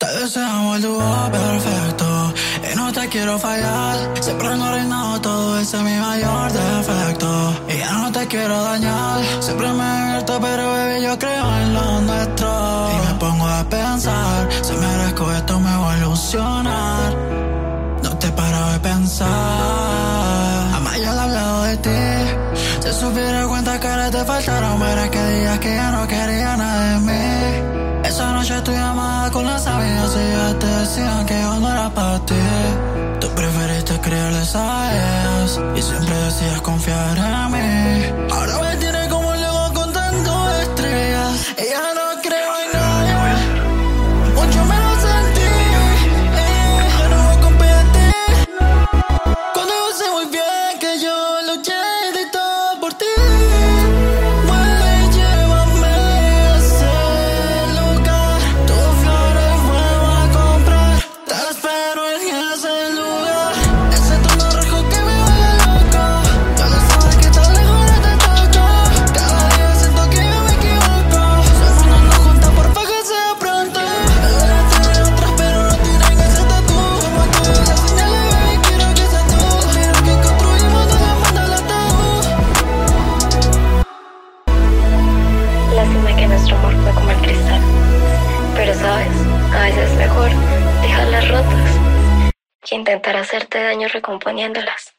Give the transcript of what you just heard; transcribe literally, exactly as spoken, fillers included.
Te deseamos el dúo perfecto y no te quiero fallar. Siempre no he reinado todo, ese es mi mayor defecto. Y ya no te quiero dañar. Siempre me divierto, pero baby, yo creo en lo nuestro. Y me pongo a pensar, si merezco esto me voy a ilusionar. No te paro de pensar. Jamás yo le he hablado de ti. Si supiera cuántas caras te faltaron, verás que días que ya no quería nada de mí. Esa noche tu llamada con las amigas y ya te decían que yo no era para ti. Tú preferiste creerles a ellas y siempre decías confiar en mí. Ahora me tiene como un león contando estrellas y ya no creo en nadie, mucho menos en ti. eh, Yo no voy a competir cuando yo sé muy bien que yo luché de todo por ti. Lástima que nuestro amor fue como el cristal. Pero sabes, a veces es mejor dejarlas rotas que intentar hacerte daño recomponiéndolas.